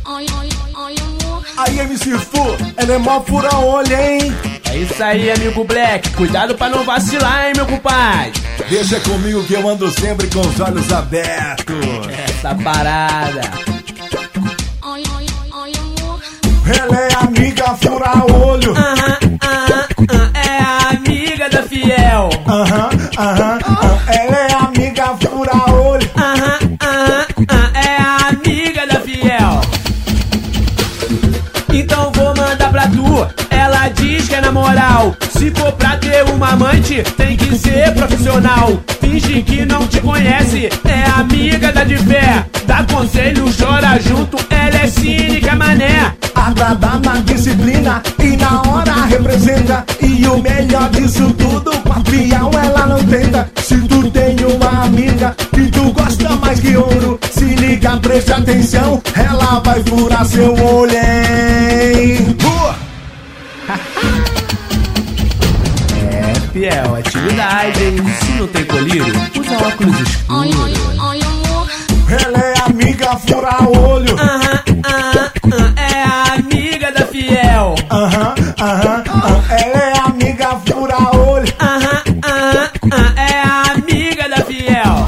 Aí, MC Fu, ela é mó fura-olho, hein? É isso aí, amigo Black. Cuidado pra não vacilar, hein, meu compadre. Deixa comigo que eu ando sempre com os olhos abertos. Essa parada. Ela é amiga fura-olho. É a amiga da Fiel. Ela é amiga fura-olho. É a amiga da Fiel. Então vou mandar pra tu. Ela diz que é na moral. Se for pra ter uma amante, tem que ser profissional. Finge que não te conhece. É amiga da de fé. Dá conselho, chora junto. Ela é cínica, mané. Agrada na disciplina e na hora representa. E o melhor disso tudo, com a Fiel ela não tenta. Se tu tem uma amiga que tu gosta mais que ouro, se liga, preste atenção, ela vai furar seu olho, hein? É, Fiel, atividade, hein? Se não tem colírio, usa óculos escuros. Ela é amiga fura-olho. É a amiga da Fiel. Ela é amiga fura-olho. É a amiga da Fiel.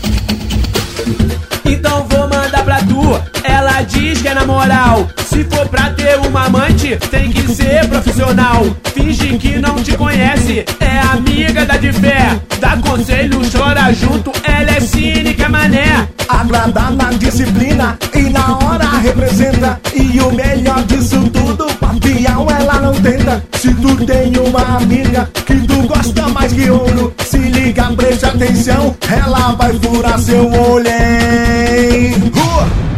Então vou mandar pra tu. Ela diz que é na moral. Se for pra ter uma amante, tem que ser profissional. Finge que não te conhece. É amiga da de fé. Dá conselho, chora junto. Ela é cínica, mané. Agrada na disciplina e na hora representa. E o melhor disso tudo, a Fiel ela não tenta. Se tu tem uma amiga que tu gosta mais que ouro, se liga, preste atenção, ela vai furar seu olho, hein?